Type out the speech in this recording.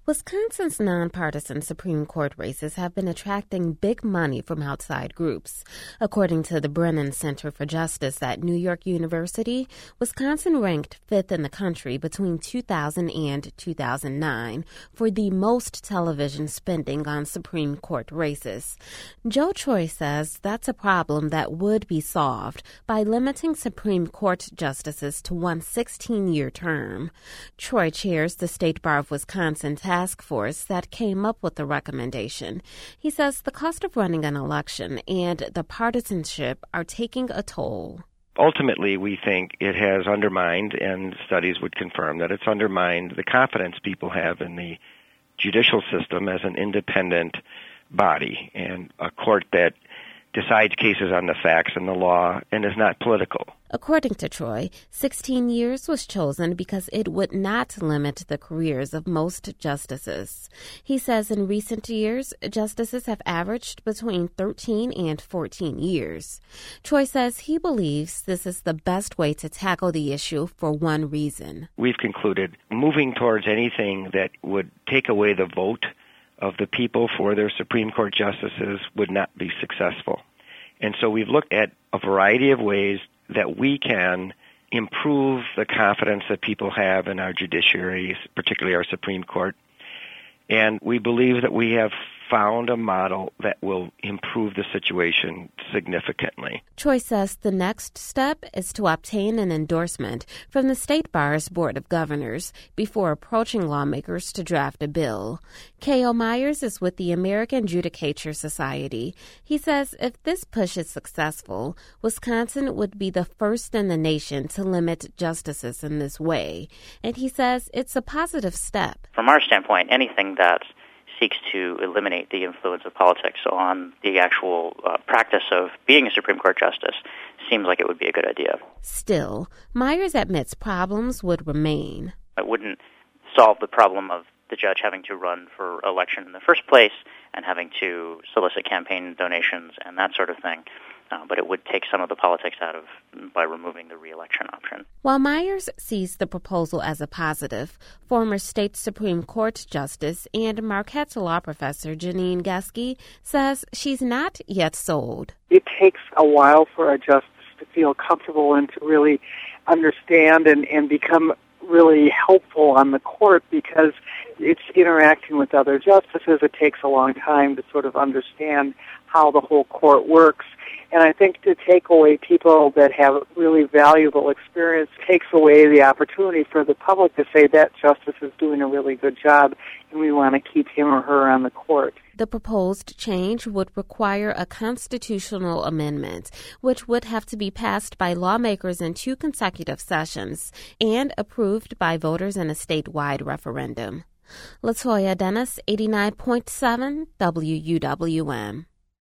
Wisconsin's nonpartisan Supreme Court races have been attracting big money from outside groups. According to the Brennan Center for Justice at New York University, Wisconsin ranked 5th in the country between 2000 and 2009 for the most television spending on Supreme Court races. Joe Troy says that's a problem that would be solved by limiting Supreme Court justices to one 16-year term. Troy chairs the State Bar of Wisconsin task force that came up with the recommendation. He says the cost of running an election and the partisanship are taking a toll. Ultimately, we think it has undermined, and studies would confirm that it's undermined the confidence people have in the judicial system as an independent body and a court that decides cases on the facts and the law and is not political. According to Troy, 16 years was chosen because it would not limit the careers of most justices. He says in recent years, justices have averaged between 13 and 14 years. Troy says he believes this is the best way to tackle the issue for one reason. We've concluded moving towards anything that would take away the vote of the people for their Supreme Court justices would not be successful. And so we've looked at a variety of ways that we can improve the confidence that people have in our judiciary, particularly our Supreme Court. And we believe that we have found a model that will improve the situation significantly. Troy says the next step is to obtain an endorsement from the State Bar's Board of Governors before approaching lawmakers to draft a bill. K.O. Myers is with the American Judicature Society. He says if this push is successful, Wisconsin would be the first in the nation to limit justices in this way. And he says it's a positive step. From our standpoint, anything that seeks to eliminate the influence of politics on the actual practice of being a Supreme Court justice seems like it would be a good idea. Still, Myers admits problems would remain. It wouldn't solve the problem of the judge having to run for election in the first place and having to solicit campaign donations and that sort of thing. But it would take some of the politics out of by removing the re-election option. While Myers sees the proposal as a positive, former state Supreme Court Justice and Marquette law professor Janine Geske says she's not yet sold. It takes a while for a justice to feel comfortable and to really understand and become really helpful on the court because it's interacting with other justices. It takes a long time to sort of understand how the whole court works. And I think to take away people that have really valuable experience takes away the opportunity for the public to say that justice is doing a really good job and we want to keep him or her on the court. The proposed change would require a constitutional amendment, which would have to be passed by lawmakers in 2 consecutive sessions and approved by voters in a statewide referendum. Latoya Dennis, 89.7 WUWM.